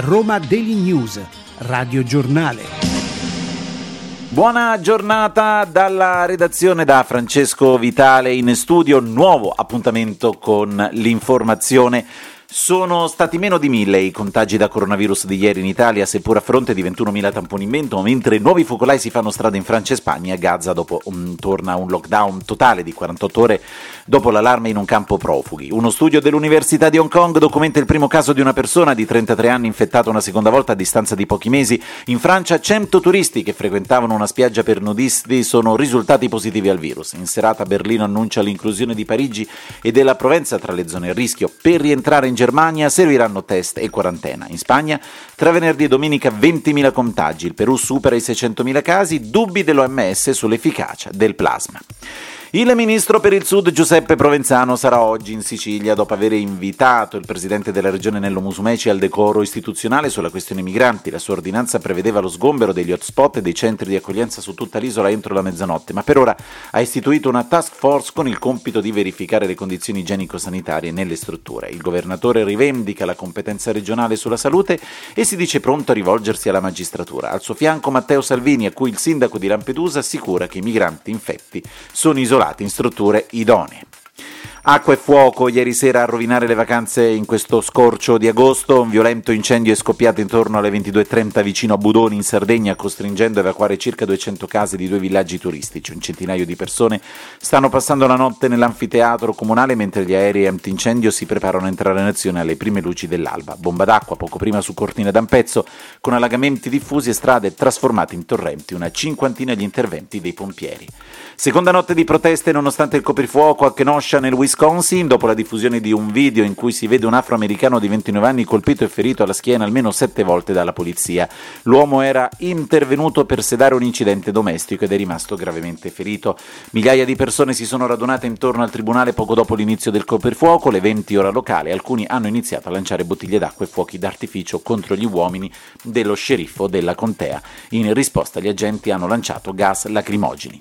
Roma Daily News, Radio Giornale. Buona giornata dalla redazione, da Francesco Vitale in studio. Nuovo appuntamento con l'informazione. Sono stati meno di 1.000 i contagi da coronavirus di ieri in Italia, seppur a fronte di 21.000 tamponi in meno, mentre nuovi focolai si fanno strada in Francia e Spagna. Gaza torna un lockdown totale di 48 ore dopo l'allarme in un campo profughi. Uno studio dell'Università di Hong Kong documenta il primo caso di una persona di 33 anni infettata una seconda volta a distanza di pochi mesi. In Francia 100 turisti che frequentavano una spiaggia per nudisti sono risultati positivi al virus. In serata Berlino annuncia l'inclusione di Parigi e della Provenza tra le zone a rischio. Per rientrare in Germania serviranno test e quarantena. In Spagna, tra venerdì e domenica 20.000 contagi. Il Perù supera i 600.000 casi, dubbi dell'OMS sull'efficacia del plasma. Il ministro per il Sud Giuseppe Provenzano sarà oggi in Sicilia dopo aver invitato il presidente della regione Nello Musumeci al decoro istituzionale sulla questione migranti. La sua ordinanza prevedeva lo sgombero degli hotspot e dei centri di accoglienza su tutta l'isola entro la mezzanotte, ma per ora ha istituito una task force con il compito di verificare le condizioni igienico-sanitarie nelle strutture. Il governatore rivendica la competenza regionale sulla salute e si dice pronto a rivolgersi alla magistratura. Al suo fianco Matteo Salvini, a cui il sindaco di Lampedusa assicura che i migranti infetti sono isolati in strutture idonee. Acqua e fuoco ieri sera a rovinare le vacanze in questo scorcio di agosto. Un violento incendio è scoppiato intorno alle 22:30 vicino a Budoni in Sardegna, costringendo a evacuare circa 200 case di 2 villaggi turistici. Un centinaio di persone stanno passando la notte nell'anfiteatro comunale mentre gli aerei antincendio si preparano a entrare in azione alle prime luci dell'alba. Bomba d'acqua poco prima su Cortina d'Ampezzo, con allagamenti diffusi e strade trasformate in torrenti, una cinquantina gli interventi dei pompieri. Seconda notte di proteste nonostante il coprifuoco a Kenosha nel Wisconsin, dopo la diffusione di un video in cui si vede un afroamericano di 29 anni colpito e ferito alla schiena almeno 7 volte dalla polizia. L'uomo era intervenuto per sedare un incidente domestico ed è rimasto gravemente ferito. Migliaia di persone si sono radunate intorno al tribunale poco dopo l'inizio del coprifuoco, le 20 ora locali. Alcuni hanno iniziato a lanciare bottiglie d'acqua e fuochi d'artificio contro gli uomini dello sceriffo della contea. In risposta gli agenti hanno lanciato gas lacrimogeni.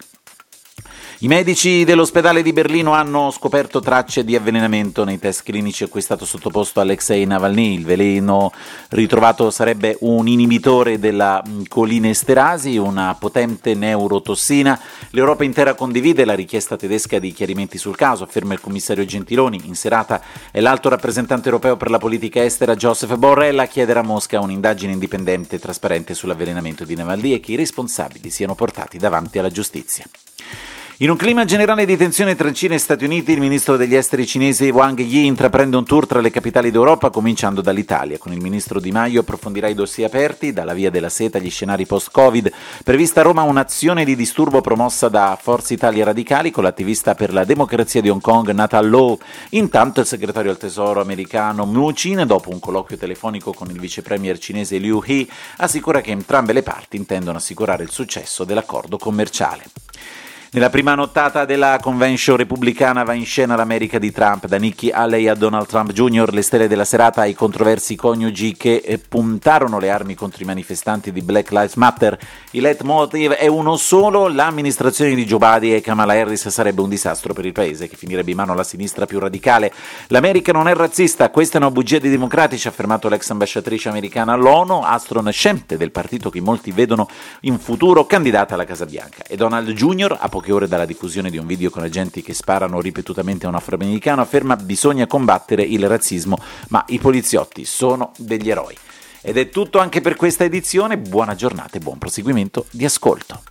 I medici dell'ospedale di Berlino hanno scoperto tracce di avvelenamento nei test clinici a cui è stato sottoposto Alexei Navalny. Il veleno ritrovato sarebbe un inibitore della colinesterasi, una potente neurotossina. L'Europa intera condivide la richiesta tedesca di chiarimenti sul caso, afferma il commissario Gentiloni. In serata è l'alto rappresentante europeo per la politica estera Joseph Borrell a chiedere a Mosca un'indagine indipendente e trasparente sull'avvelenamento di Navalny e che i responsabili siano portati davanti alla giustizia. In un clima generale di tensione tra Cina e Stati Uniti, il ministro degli esteri cinese Wang Yi intraprende un tour tra le capitali d'Europa, cominciando dall'Italia. Con il ministro Di Maio approfondirà i dossier aperti, dalla via della seta agli scenari post-Covid. Prevista a Roma un'azione di disturbo promossa da Forza Italia Radicali con l'attivista per la democrazia di Hong Kong Nathan Law. Intanto il segretario al tesoro americano Mnuchin, dopo un colloquio telefonico con il vice premier cinese Liu He, assicura che entrambe le parti intendono assicurare il successo dell'accordo commerciale. Nella prima nottata della convention repubblicana va in scena l'America di Trump, da Nikki Haley a Donald Trump Jr., le stelle della serata ai controversi coniugi che puntarono le armi contro i manifestanti di Black Lives Matter. Il leitmotiv è uno solo: l'amministrazione di Joe Biden e Kamala Harris sarebbe un disastro per il paese, che finirebbe in mano alla sinistra più radicale. L'America non è razzista, questa è una bugia dei democratici, ha affermato l'ex ambasciatrice americana all'ONU, astro nascente del partito che molti vedono in futuro candidata alla Casa Bianca. E Donald Jr., a poche ore dalla diffusione di un video con agenti che sparano ripetutamente a un afroamericano, afferma: bisogna combattere il razzismo, ma i poliziotti sono degli eroi. Ed è tutto anche per questa edizione, buona giornata e buon proseguimento di ascolto.